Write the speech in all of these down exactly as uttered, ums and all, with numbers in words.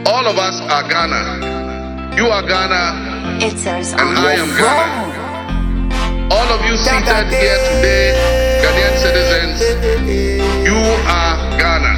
All of us are Ghana. You are Ghana, It's ours and I am Ghana. All of you seated here today, Ghanaian citizens, you are Ghana.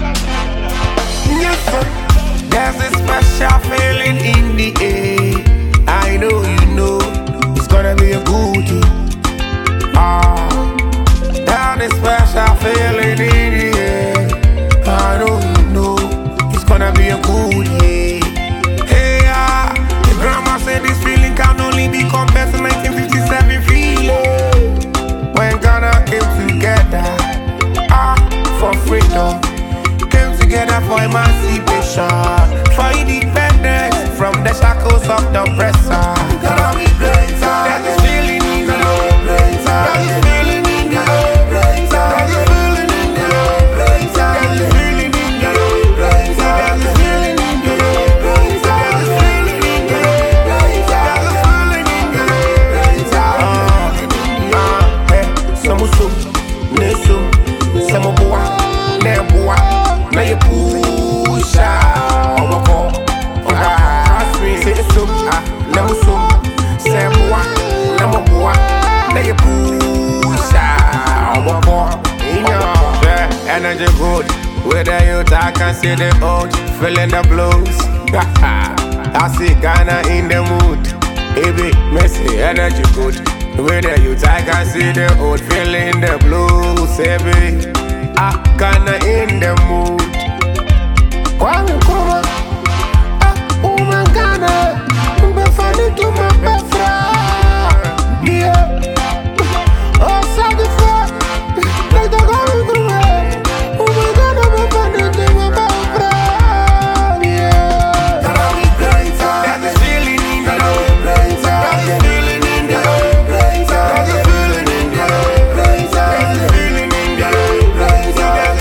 There's a special feeling in the air. I know you know it's gonna be a good day. Ah, there's a special feeling in the air. I know you know it's gonna be a good day. Hey, ah, the grandma said this feeling can only be compared to nineteen fifty-seven feeling when Ghana came together. Ah, for freedom. Together for emancipation, for independence from the shackles of the oppressor. Gonna be greater. There's a feeling in the air. There's a feeling in the air. There's a feeling in the air. There's a feeling in the air. There's a feeling in the air. There's a feeling in the air. There's a feeling in the air. Ah, hey, samusu, nesu, samuboa, neboa. Now you push out, oh my God, oh God, say so, ah, now so, say what, now what, now you push out, oh my God, in your energy good, whether you talk and see the old, feeling the blues, I see Ghana in the mood, baby, messy energy good, whether you talk and see the old, feeling the blues, baby. Ah, Ghana in the mood. Why we come? Ah, oh my Ghana, we find to my best friend. Yeah. Oh, sorry for like the going through. Oh my Ghana, we find to my best friend. Yeah. Gonna be greater. There's a feeling in the air. There's a feeling in the air. There's a feeling in the air. There's a feeling in the air.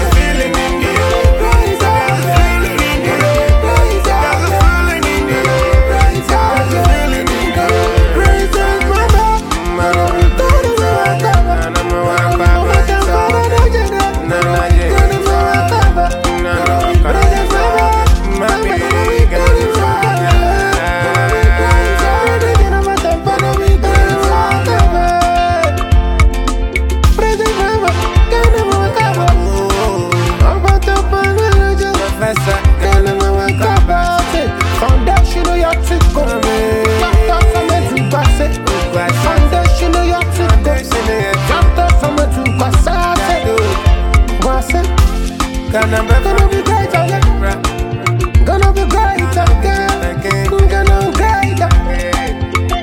Gonna be great again. Gonna be great again. Gonna be great again.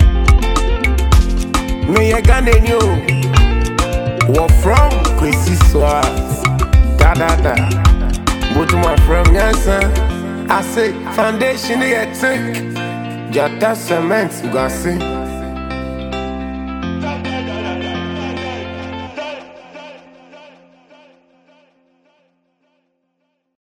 Me a Ghanaian you. We're from Kwesi Swaz. Da da da. But my from Yansan. I say foundation they take. Jota cement you gonna see.